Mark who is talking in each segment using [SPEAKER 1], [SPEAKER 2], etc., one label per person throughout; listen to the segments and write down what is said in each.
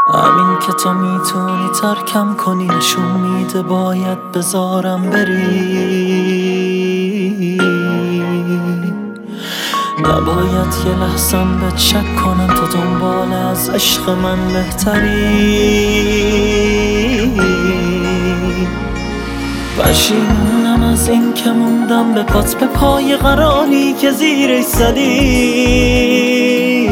[SPEAKER 1] همین که تو میتونی ترکم کنی نشون میده باید بذارم بری. نباید یه لحظم بهت شک کنم، تو دنبال از عشق من بهتری. پشیمونم از این که موندم به پات، به پای قراری که زیرش زدی.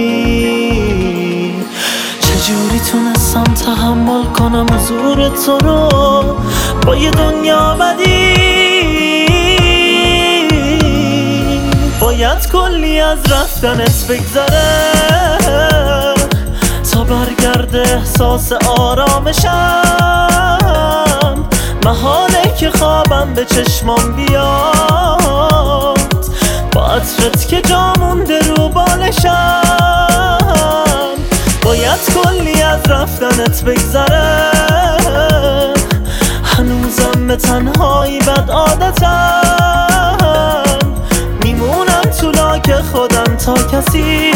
[SPEAKER 1] چجوری تونستم تحمل کنم حضور تو رو با یه دنیا بدی. باید کلی از رفتنت بگذره تا برگرده احساس آرامشم. محاله که خوابم به چشمام بیاد با عطرت که جا مونده رو بالشم. باید کلی از رفتنت بگذره، هنوزم به تنهایی بد عادتم. میمونم تو لاک خودم تا کسی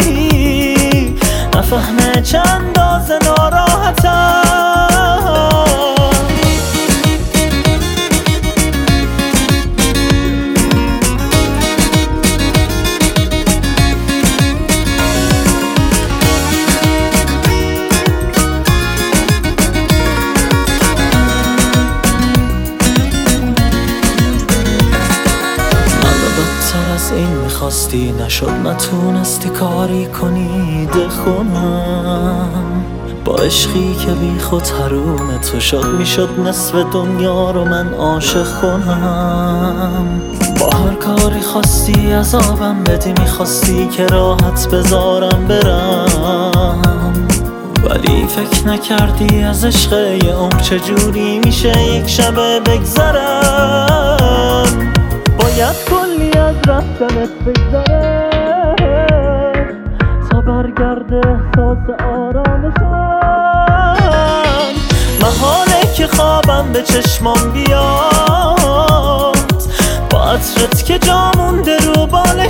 [SPEAKER 1] نفهمه چند اندازه ناراحتم. این میخواستی نشد، نتونستی کاری کنی دخونم. با عشقی که بی خود حروم تو شد، میشد نصف دنیا رو من عاشق کنم. با هر کاری خواستی عذابم بدی، میخواستی که راحت بذارم برم. ولی فکر نکردی از عشق یه عمر چجوری میشه یک شبه بگذرم. باید کلی از رفتنت بگذره تا برگرده احساس آرامشم. محاله که خوابم به چشمام بیاد با عطرت که جا مونده رو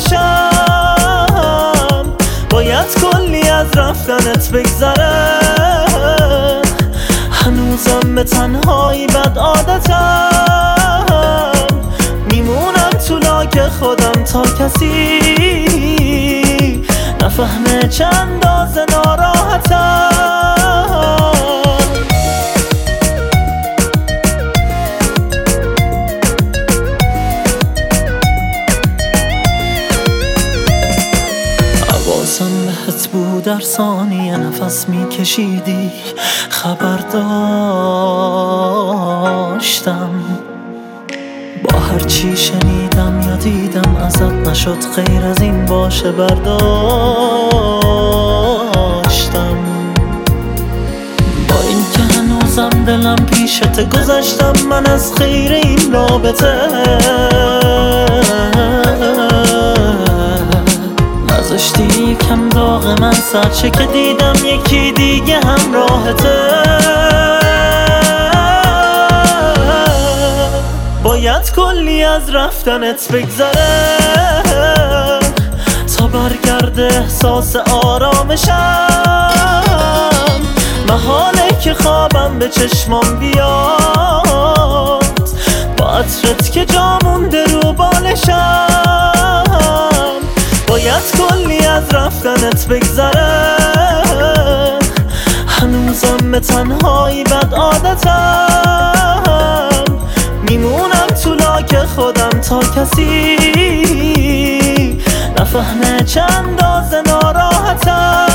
[SPEAKER 1] بالشم. باید کلی از رفتنت بگذره، هنوزم به تنهایی بد عادتم. میمونم تو لاک خودم تا کسی نفهمه چند اندازه ناراحتم. حواسم بهت بود، در ثانیه نفس میکشیدی خبر داشتم. با هر چی شنیدم یا دیدم ازت نشد غیر از این باشه برداشتم. با این که هنوزم دلم پیشت گذشتم من از خیر این رابطه. نذاشتی یکم داغ من سرچه که دیدم یکی دیگه همراهته. باید کلی از رفتنت بگذره تا برگرده احساس آرامشم. محاله که خوابم به چشمام بیاد با عطرت که جا مونده رو بالشم. باید کلی از رفتنت بگذره، هنوزم به تنهایی بد عادتم. میمونم تو لاک خودم تا کسی نفهمه چند اندازه ناراحتم.